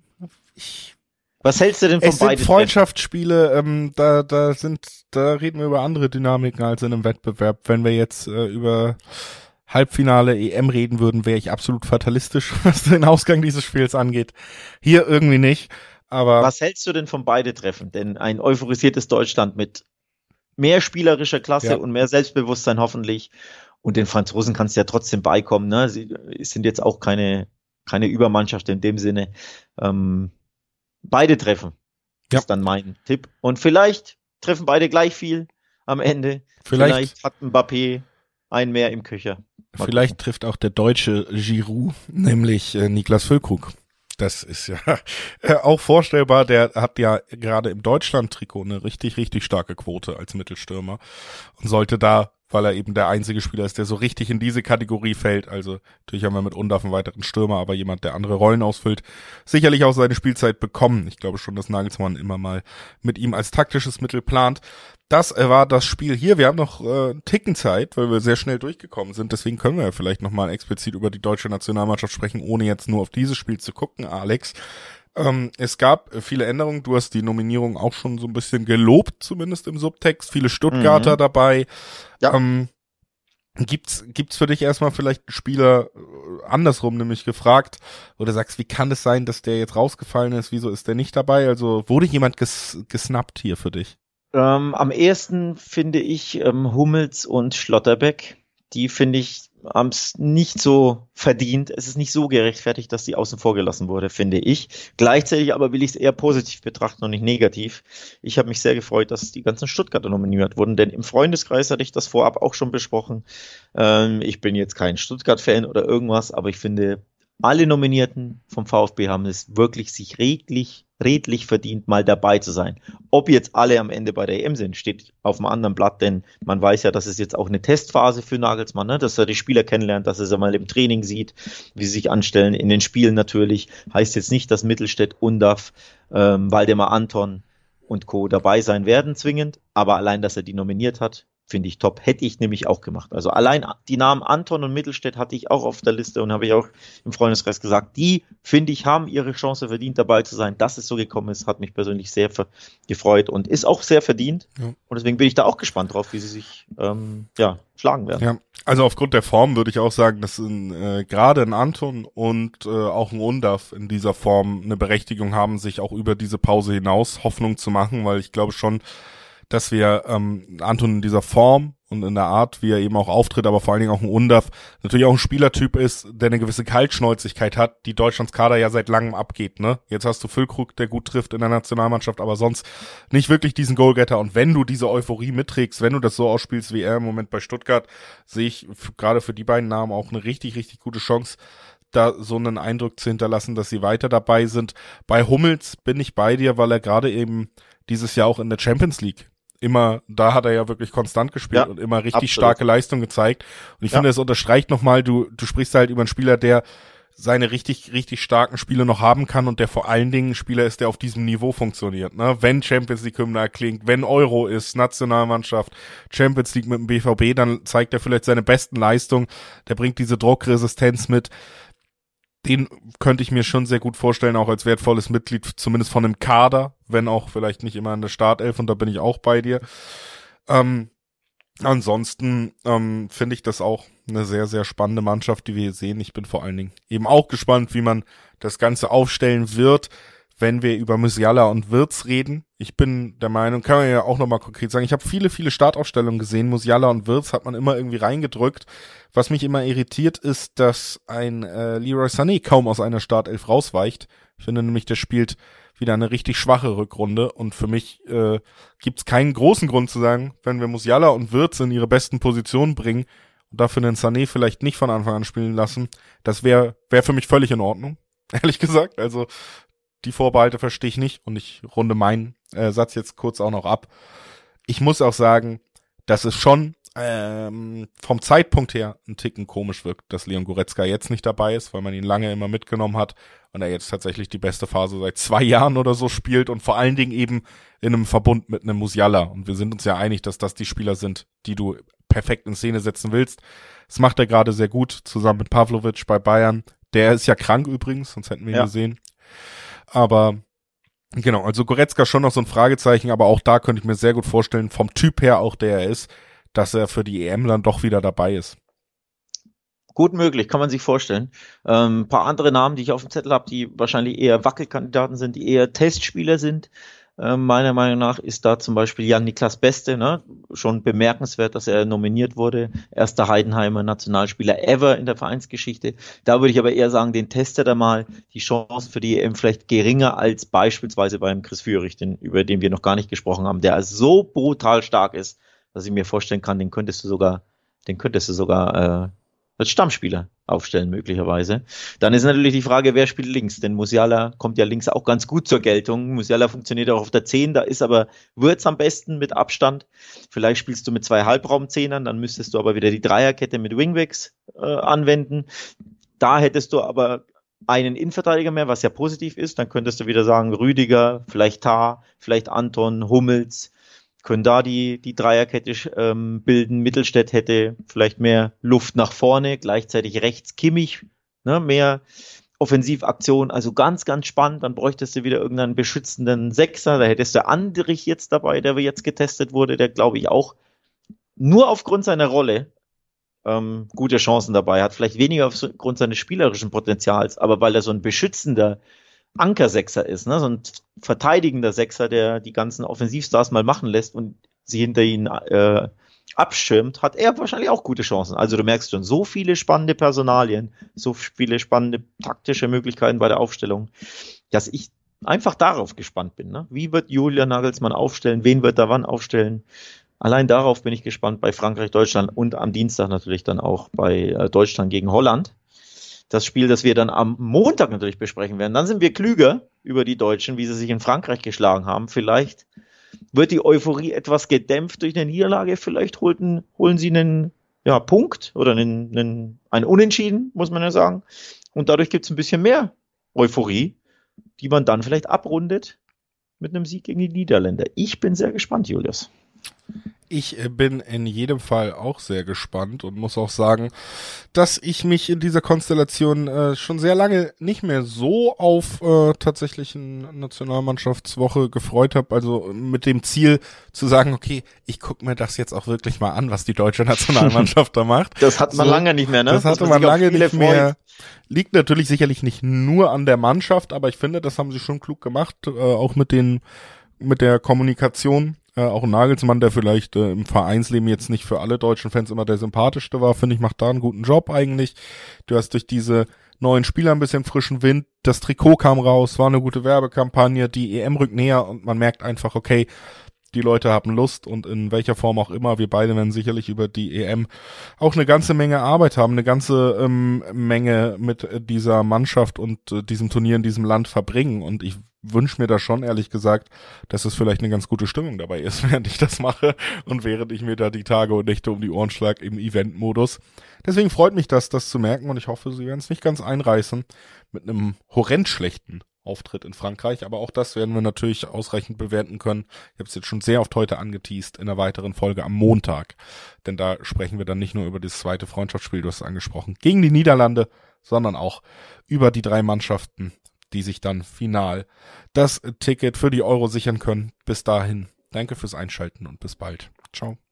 A: ich.
B: Was hältst du denn von beiden?
A: Es sind Freundschaftsspiele, ähm, da, da sind, da reden wir über andere Dynamiken als in einem Wettbewerb. Wenn wir jetzt äh, über Halbfinale E M reden würden, wäre ich absolut fatalistisch, was den Ausgang dieses Spiels angeht. Hier irgendwie nicht, aber.
B: Was hältst du denn von beide Treffen? Denn ein euphorisiertes Deutschland mit mehr spielerischer Klasse ja. und mehr Selbstbewusstsein hoffentlich. Und den Franzosen kannst du ja trotzdem beikommen, ne? Sie sind jetzt auch keine, keine Übermannschaft in dem Sinne. Ähm, beide treffen. Ja. Ist dann mein Tipp. Und vielleicht treffen beide gleich viel am Ende.
A: Vielleicht,
B: vielleicht hat Mbappé einen mehr im Köcher.
A: Mal vielleicht gucken. Trifft auch der deutsche Giroud, nämlich äh, Niklas Füllkrug. Das ist ja äh, auch vorstellbar. Der hat ja gerade im Deutschland-Trikot eine richtig, richtig starke Quote als Mittelstürmer und sollte da, weil er eben der einzige Spieler ist, der so richtig in diese Kategorie fällt. Also natürlich haben wir mit Undaff einen weiteren Stürmer, aber jemand, der andere Rollen ausfüllt, sicherlich auch seine Spielzeit bekommen. Ich glaube schon, dass Nagelsmann immer mal mit ihm als taktisches Mittel plant. Das war das Spiel hier. Wir haben noch äh, einen Ticken Zeit, weil wir sehr schnell durchgekommen sind. Deswegen können wir ja vielleicht nochmal explizit über die deutsche Nationalmannschaft sprechen, ohne jetzt nur auf dieses Spiel zu gucken, Alex. Ähm, es gab viele Änderungen. Du hast die Nominierung auch schon so ein bisschen gelobt, zumindest im Subtext. Viele Stuttgarter mhm. dabei. Ja. Ähm, gibt's, gibt's für dich erstmal vielleicht einen Spieler äh, andersrum nämlich gefragt, wo du sagst, wie kann es sein, dass der jetzt rausgefallen ist? Wieso ist der nicht dabei? Also wurde jemand ges- gesnappt hier für dich?
B: Ähm, am ehesten finde ich ähm, Hummels und Schlotterbeck. die finde ich, haben es nicht so verdient. Es ist nicht so gerechtfertigt, dass die außen vor gelassen wurde, finde ich. Gleichzeitig aber will ich es eher positiv betrachten und nicht negativ. Ich habe mich sehr gefreut, dass die ganzen Stuttgarter nominiert wurden, denn im Freundeskreis hatte ich das vorab auch schon besprochen. Ähm, ich bin jetzt kein Stuttgart-Fan oder irgendwas, aber ich finde, alle Nominierten vom VfB haben es wirklich sich redlich, redlich verdient, mal dabei zu sein. Ob jetzt alle am Ende bei der E M sind, steht auf einem anderen Blatt, denn man weiß ja, dass es jetzt auch eine Testphase für Nagelsmann, ne? Dass er die Spieler kennenlernt, dass er sie mal im Training sieht, wie sie sich anstellen, in den Spielen natürlich. Heißt jetzt nicht, dass Mittelstädt, Undav, ähm, Waldemar Anton und Co. dabei sein werden zwingend, aber allein, dass er die nominiert hat, finde ich top. Hätte ich nämlich auch gemacht. Also allein die Namen Anton und Mittelstädt hatte ich auch auf der Liste und habe ich auch im Freundeskreis gesagt, die, finde ich, haben ihre Chance verdient, dabei zu sein. Dass es so gekommen ist, hat mich persönlich sehr gefreut und ist auch sehr verdient. Ja. Und deswegen bin ich da auch gespannt drauf, wie sie sich ähm, ja, schlagen werden.
A: Ja, also aufgrund der Form würde ich auch sagen, dass äh, gerade ein Anton und äh, auch ein Undav in dieser Form eine Berechtigung haben, sich auch über diese Pause hinaus Hoffnung zu machen, weil ich glaube schon, dass wir ähm, Anton in dieser Form und in der Art, wie er eben auch auftritt, aber vor allen Dingen auch ein Undav, natürlich auch ein Spielertyp ist, der eine gewisse Kaltschnäuzigkeit hat, die Deutschlands Kader ja seit langem abgeht, ne? Jetzt hast du Füllkrug, der gut trifft in der Nationalmannschaft, aber sonst nicht wirklich diesen Goalgetter. Und wenn du diese Euphorie mitträgst, wenn du das so ausspielst wie er im Moment bei Stuttgart, sehe ich gerade für die beiden Namen auch eine richtig, richtig gute Chance, da so einen Eindruck zu hinterlassen, dass sie weiter dabei sind. Bei Hummels bin ich bei dir, weil er gerade eben dieses Jahr auch in der Champions League immer, da hat er ja wirklich konstant gespielt ja, und immer richtig absolut. starke Leistung gezeigt. Und ich ja. finde, das unterstreicht nochmal, du, du sprichst halt über einen Spieler, der seine richtig, richtig starken Spiele noch haben kann und der vor allen Dingen ein Spieler ist, der auf diesem Niveau funktioniert. Ne? Wenn Champions League Hymne erklingt, wenn Euro ist, Nationalmannschaft, Champions League mit dem B V B, dann zeigt er vielleicht seine besten Leistungen. Der bringt diese Druckresistenz mit. Den könnte ich mir schon sehr gut vorstellen, auch als wertvolles Mitglied, zumindest von einem Kader, wenn auch vielleicht nicht immer in der Startelf, und da bin ich auch bei dir. Ähm, ansonsten ähm, finde ich das auch eine sehr, sehr spannende Mannschaft, die wir hier sehen. Ich bin vor allen Dingen eben auch gespannt, wie man das Ganze aufstellen wird, wenn wir über Musiala und Wirtz reden. Ich bin der Meinung, kann man ja auch nochmal konkret sagen, ich habe viele, viele Startaufstellungen gesehen. Musiala und Wirtz hat man immer irgendwie reingedrückt. Was mich immer irritiert, ist, dass ein äh, Leroy Sané kaum aus einer Startelf rausweicht. Ich finde nämlich, der spielt wieder eine richtig schwache Rückrunde und für mich äh, gibt es keinen großen Grund zu sagen, wenn wir Musiala und Wirtz in ihre besten Positionen bringen und dafür den Sané vielleicht nicht von Anfang an spielen lassen, das wäre wär für mich völlig in Ordnung, ehrlich gesagt. Also die Vorbehalte verstehe ich nicht und ich runde meinen äh, Satz jetzt kurz auch noch ab. Ich muss auch sagen, dass es schon ähm, vom Zeitpunkt her ein Ticken komisch wirkt, dass Leon Goretzka jetzt nicht dabei ist, weil man ihn lange immer mitgenommen hat und er jetzt tatsächlich die beste Phase seit zwei Jahren oder so spielt und vor allen Dingen eben in einem Verbund mit einem Musiala. Und wir sind uns ja einig, dass das die Spieler sind, die du perfekt in Szene setzen willst. Das macht er gerade sehr gut, zusammen mit Pavlovic bei Bayern. Der ist ja krank übrigens, sonst hätten wir ihn ja. gesehen. Aber genau, also Goretzka schon noch so ein Fragezeichen, aber auch da könnte ich mir sehr gut vorstellen, vom Typ her auch der er ist, dass er für die E M dann doch wieder dabei ist.
B: Gut möglich, kann man sich vorstellen. Ähm, ein paar andere Namen, die ich auf dem Zettel habe, die wahrscheinlich eher Wackelkandidaten sind, die eher Testspieler sind. Ähm, meiner Meinung nach ist da zum Beispiel Jan-Niklas Beste, ne? Schon bemerkenswert, dass er nominiert wurde. Erster Heidenheimer Nationalspieler ever in der Vereinsgeschichte. Da würde ich aber eher sagen, den testet er mal. Die Chancen für die E M vielleicht geringer als beispielsweise beim Chris Führich, den, über den wir noch gar nicht gesprochen haben, der so brutal stark ist, dass ich mir vorstellen kann, den könntest du sogar, den könntest du sogar äh, als Stammspieler aufstellen möglicherweise. Dann ist natürlich die Frage, wer spielt links, denn Musiala kommt ja links auch ganz gut zur Geltung. Musiala funktioniert auch auf der zehn, da ist aber Wirtz am besten mit Abstand. Vielleicht spielst du mit zwei Halbraumzehnern, dann müsstest du aber wieder die Dreierkette mit Wingbacks äh, anwenden. Da hättest du aber einen Innenverteidiger mehr, was ja positiv ist. Dann könntest du wieder sagen, Rüdiger, vielleicht Tah, vielleicht Anton, Hummels, können da die die Dreierkette ähm, bilden. Mittelstädt hätte vielleicht mehr Luft nach vorne, gleichzeitig rechts Kimmich, ne, mehr Offensivaktion, also ganz, ganz spannend. Dann bräuchtest du wieder irgendeinen beschützenden Sechser, da hättest du Andrich jetzt dabei, der jetzt getestet wurde, der glaube ich auch nur aufgrund seiner Rolle ähm, gute Chancen dabei hat, vielleicht weniger aufgrund seines spielerischen Potenzials, aber weil er so ein beschützender Ankersechser ist, ne, so ein verteidigender Sechser, der die ganzen Offensivstars mal machen lässt und sie hinter ihnen äh, abschirmt, hat er wahrscheinlich auch gute Chancen. Also du merkst schon, so viele spannende Personalien, so viele spannende taktische Möglichkeiten bei der Aufstellung, dass ich einfach darauf gespannt bin. Ne? Wie wird Julian Nagelsmann aufstellen? Wen wird er wann aufstellen? Allein darauf bin ich gespannt bei Frankreich, Deutschland und am Dienstag natürlich dann auch bei äh, Deutschland gegen Holland. Das Spiel, das wir dann am Montag natürlich besprechen werden. Dann sind wir klüger über die Deutschen, wie sie sich in Frankreich geschlagen haben. Vielleicht wird die Euphorie etwas gedämpft durch eine Niederlage. Vielleicht holten, holen sie einen ja, Punkt oder einen, einen, ein Unentschieden, muss man ja sagen. Und dadurch gibt es ein bisschen mehr Euphorie, die man dann vielleicht abrundet mit einem Sieg gegen die Niederländer. Ich bin sehr gespannt, Julius.
A: Ich bin in jedem Fall auch sehr gespannt und muss auch sagen, dass ich mich in dieser Konstellation äh, schon sehr lange nicht mehr so auf äh, tatsächlich eine Nationalmannschaftswoche gefreut habe. Also mit dem Ziel zu sagen, okay, ich gucke mir das jetzt auch wirklich mal an, was die deutsche Nationalmannschaft da macht.
B: Das hat man so, lange nicht mehr, ne?
A: Das hatte man, man lange nicht mehr. Liegt natürlich sicherlich nicht nur an der Mannschaft, aber ich finde, das haben sie schon klug gemacht, äh, auch mit den mit der Kommunikation. Äh, auch ein Nagelsmann, der vielleicht äh, im Vereinsleben jetzt nicht für alle deutschen Fans immer der sympathischste war, finde ich, macht da einen guten Job eigentlich. Du hast durch diese neuen Spieler ein bisschen frischen Wind, das Trikot kam raus, war eine gute Werbekampagne, die E M rückt näher und man merkt einfach, okay, die Leute haben Lust und in welcher Form auch immer, wir beide werden sicherlich über die E M auch eine ganze Menge Arbeit haben, eine ganze ähm, Menge mit äh, dieser Mannschaft und äh, diesem Turnier in diesem Land verbringen und ich wünsche mir da schon, ehrlich gesagt, dass es vielleicht eine ganz gute Stimmung dabei ist, während ich das mache und während ich mir da die Tage und Nächte um die Ohren schlage im Event-Modus. Deswegen freut mich das, das zu merken und ich hoffe, sie werden es nicht ganz einreißen mit einem horrend schlechten Auftritt in Frankreich, aber auch das werden wir natürlich ausreichend bewerten können. Ich habe es jetzt schon sehr oft heute angeteast in einer weiteren Folge am Montag, denn da sprechen wir dann nicht nur über das zweite Freundschaftsspiel, du hast es angesprochen, gegen die Niederlande, sondern auch über die drei Mannschaften, die sich dann final das Ticket für die Euro sichern können. Bis dahin, danke fürs Einschalten und bis bald. Ciao.